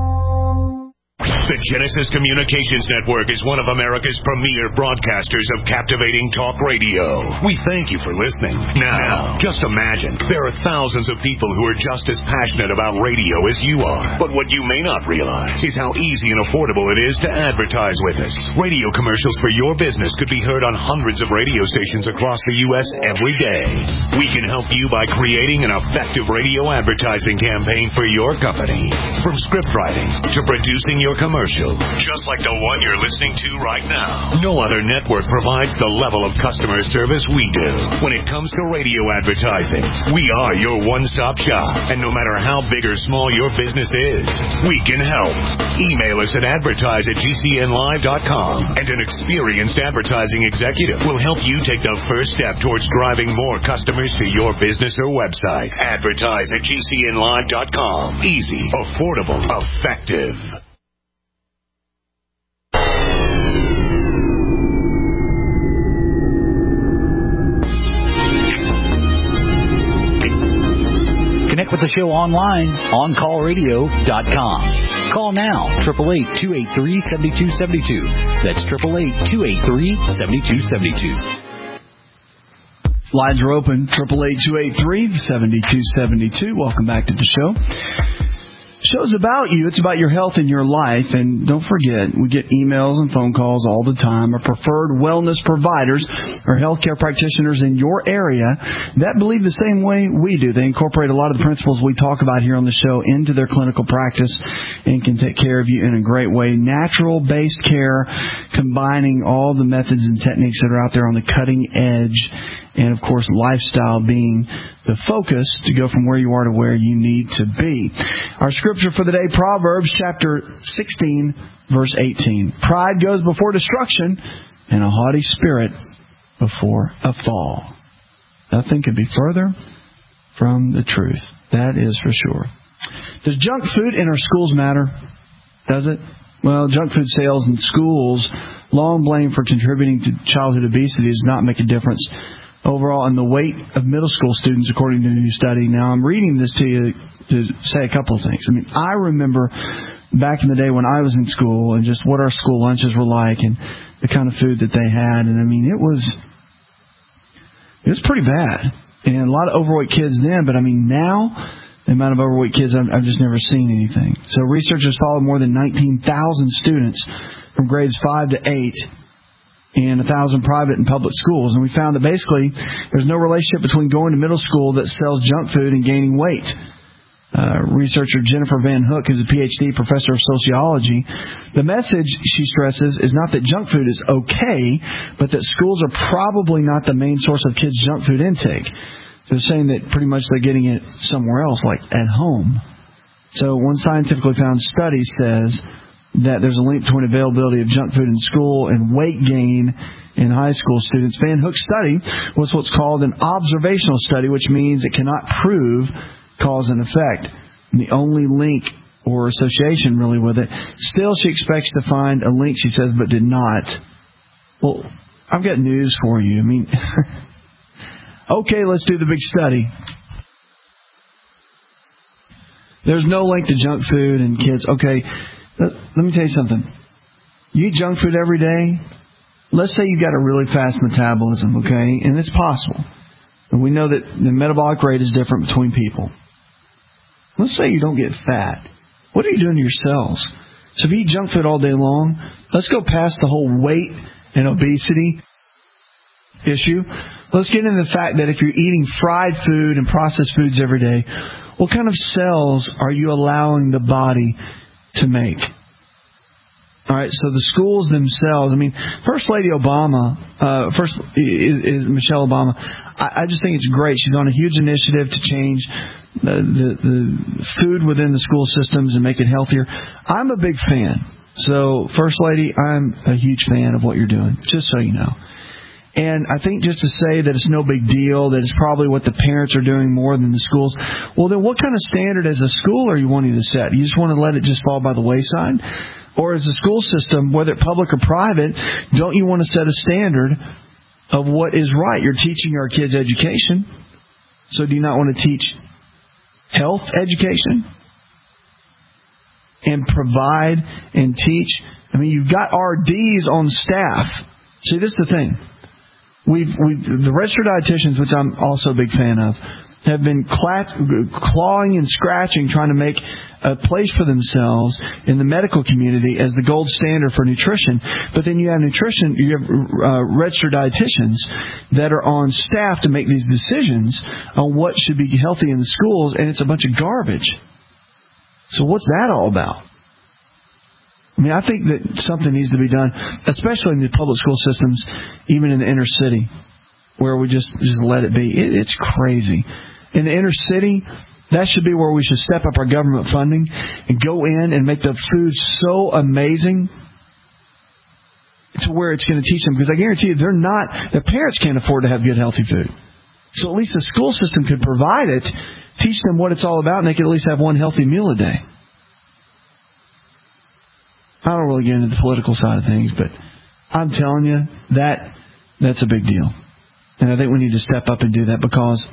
The Genesis Communications Network is one of America's premier broadcasters of captivating talk radio. We thank you for listening. Now, just imagine, there are thousands of people who are just as passionate about radio as you are. But what you may not realize is how easy and affordable it is to advertise with us. Radio commercials for your business could be heard on hundreds of radio stations across the U S every day. We can help you by creating an effective radio advertising campaign for your company. From script writing to producing your commercials, commercial, just like the one you're listening to right now. No other network provides the level of customer service we do. When it comes to radio advertising, we are your one-stop shop. And no matter how big or small your business is, we can help. Email us at advertise at g c n live dot com, and an experienced advertising executive will help you take the first step towards driving more customers to your business or website. Advertise at g c n live dot com. Easy, affordable, effective. Connect with the show online, on call radio dot com. Call now, eight eight eight, two eight three, seven two seven two. That's eight eight eight, two eight three, seven two seven two. Lines are open, eight eight eight, two eight three, seven two seven two. Welcome back to the show. Show's about you. It's about your health and your life. And don't forget, we get emails and phone calls all the time. Our preferred wellness providers are healthcare practitioners in your area that believe the same way we do. They incorporate a lot of the principles we talk about here on the show into their clinical practice and can take care of you in a great way. Natural-based care, combining all the methods and techniques that are out there on the cutting edge. And, of course, lifestyle being the focus to go from where you are to where you need to be. Our scripture for the day, Proverbs chapter sixteen, verse eighteen. Pride goes before destruction, and a haughty spirit before a fall. Nothing could be further from the truth. That is for sure. Does junk food in our schools matter? Does it? Well, junk food sales in schools, long blamed for contributing to childhood obesity, does not make a difference overall in the weight of middle school students, according to a new study. Now, I'm reading this to you to say a couple of things. I mean, I remember back in the day when I was in school and just what our school lunches were like and the kind of food that they had. And, I mean, it was it was pretty bad. And a lot of overweight kids then, but, I mean, now the amount of overweight kids, I've, I've just never seen anything. So researchers followed more than nineteen thousand students from grades five to eight and one thousand private and public schools. And we found that basically there's no relationship between going to middle school that sells junk food and gaining weight. Uh, researcher Jennifer Van Hook, who's a P H D professor of sociology, the message, she stresses, is not that junk food is okay, but that schools are probably not the main source of kids' junk food intake. They're saying that pretty much they're getting it somewhere else, like at home. So one scientifically found study says that there's a link between availability of junk food in school and weight gain in high school students. Van Hook's study was what's called an observational study, which means it cannot prove cause and effect. And the only link or association really with it. Still, she expects to find a link, she says, but did not. Well, I've got news for you. I mean, okay, let's do the big study. There's no link to junk food and kids. Okay, let me tell you something. You eat junk food every day. Let's say you've got a really fast metabolism, okay? And it's possible. And we know that the metabolic rate is different between people. Let's say you don't get fat. What are you doing to your cells? So if you eat junk food all day long, let's go past the whole weight and obesity issue. Let's get into the fact that if you're eating fried food and processed foods every day, what kind of cells are you allowing the body to make? All right, so the schools themselves, I mean, First Lady Obama, uh, first is, is Michelle Obama. I, I just think it's great. She's on a huge initiative to change the, the, the food within the school systems and make it healthier. I'm a big fan. So, First Lady, I'm a huge fan of what you're doing, just so you know. And I think just to say that it's no big deal, that it's probably what the parents are doing more than the schools, well, then what kind of standard as a school are you wanting to set? You just want to let it just fall by the wayside? Or as a school system, whether public or private, don't you want to set a standard of what is right? You're teaching our kids education. So do you not want to teach health education? And provide and teach? I mean, you've got R Ds on staff. See, this is the thing. We've, we've, the registered dietitians, which I'm also a big fan of, have been clawing and scratching, trying to make a place for themselves in the medical community as the gold standard for nutrition. But then you have nutrition, you have uh, registered dietitians that are on staff to make these decisions on what should be healthy in the schools, and it's a bunch of garbage. So what's that all about? I mean, I think that something needs to be done, especially in the public school systems, even in the inner city, where we just, just let it be. It, it's crazy. In the inner city, that should be where we should step up our government funding and go in and make the food so amazing to where it's going to teach them. Because I guarantee you, they're not, their parents can't afford to have good, healthy food. So at least the school system could provide it, teach them what it's all about, and they could at least have one healthy meal a day. I don't really get into the political side of things, but I'm telling you, that that's a big deal. And I think we need to step up and do that, because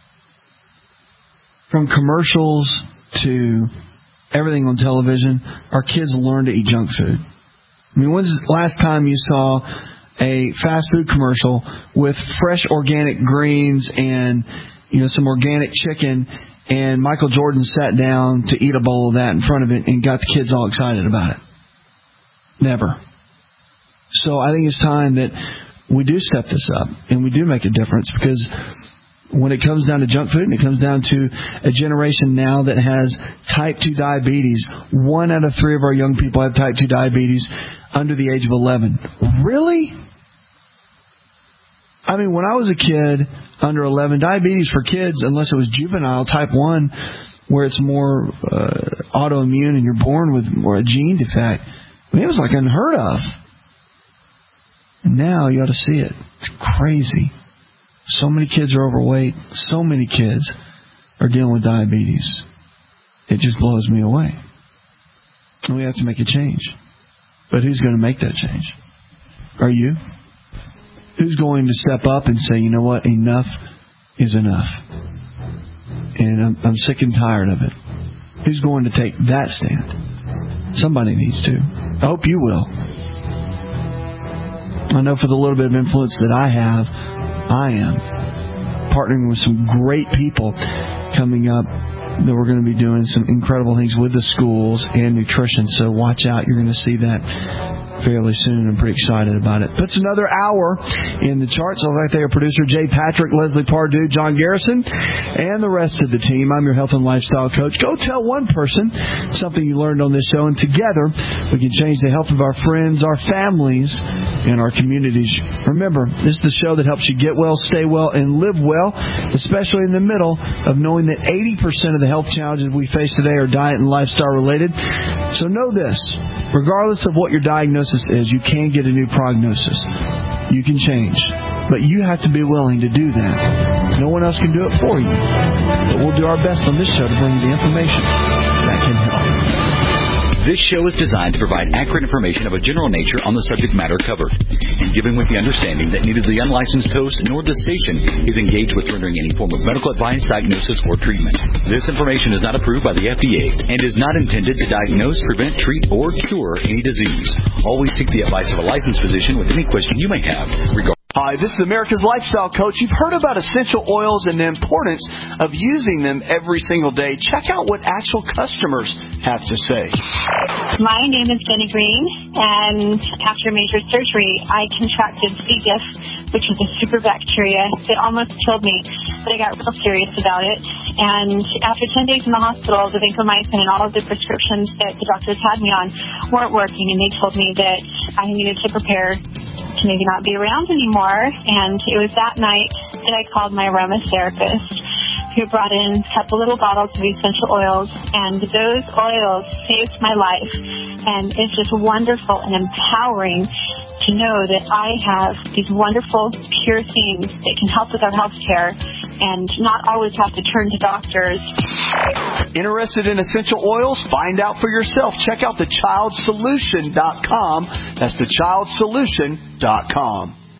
from commercials to everything on television, our kids learn to eat junk food. I mean, when's the last time you saw a fast food commercial with fresh organic greens and, you know, some organic chicken, and Michael Jordan sat down to eat a bowl of that in front of it and got the kids all excited about it? Never. So I think it's time that we do step this up and we do make a difference, because when it comes down to junk food and it comes down to a generation now that has type two diabetes, one out of three of our young people have type two diabetes under the age of eleven. Really? I mean, when I was a kid under eleven, diabetes for kids, unless it was juvenile type one, where it's more uh, autoimmune and you're born with more a gene defect, I mean, it was like unheard of. And now you ought to see it. It's crazy. So many kids are overweight. So many kids are dealing with diabetes. It just blows me away. And we have to make a change. But who's going to make that change? Are you? Who's going to step up and say, you know what, enough is enough? And I'm, I'm sick and tired of it. Who's going to take that stand? Somebody needs to. I hope you will. I know for the little bit of influence that I have, I am partnering with some great people coming up that we're going to be doing some incredible things with the schools and nutrition. So watch out. You're going to see that fairly soon. I'm pretty excited about it. Puts another hour in the charts. I'd like to thank our producer, Jay Patrick, Leslie Pardue, John Garrison, and the rest of the team. I'm your health and lifestyle coach. Go tell one person something you learned on this show, and together we can change the health of our friends, our families, and our communities. Remember, this is the show that helps you get well, stay well, and live well, especially in the middle of knowing that eighty percent of the health challenges we face today are diet and lifestyle related. So know this, regardless of what your diagnosis is, you can get a new prognosis. You can change. But you have to be willing to do that. No one else can do it for you. But we'll do our best on this show to bring you the information that can help. This show is designed to provide accurate information of a general nature on the subject matter covered, and given with the understanding that neither the unlicensed host nor the station is engaged with rendering any form of medical advice, diagnosis, or treatment. This information is not approved by the F D A and is not intended to diagnose, prevent, treat, or cure any disease. Always seek the advice of a licensed physician with any question you may have regarding. Hi, this is America's Lifestyle Coach. You've heard about essential oils and the importance of using them every single day. Check out what actual customers have to say. My name is Jenny Green, and after major surgery, I contracted C. diff, which is a super bacteria that almost killed me, but I got real serious about it. And after ten days in the hospital, the vancomycin and all of the prescriptions that the doctors had me on weren't working, and they told me that I needed to prepare to maybe not be around anymore. And it was that night that I called my aromatherapist, who brought in a couple little bottles of essential oils, and those oils saved my life. And it's just wonderful and empowering to know that I have these wonderful, pure things that can help with our health care and not always have to turn to doctors. Interested in essential oils? Find out for yourself. Check out the child solution dot com. That's the child solution dot com.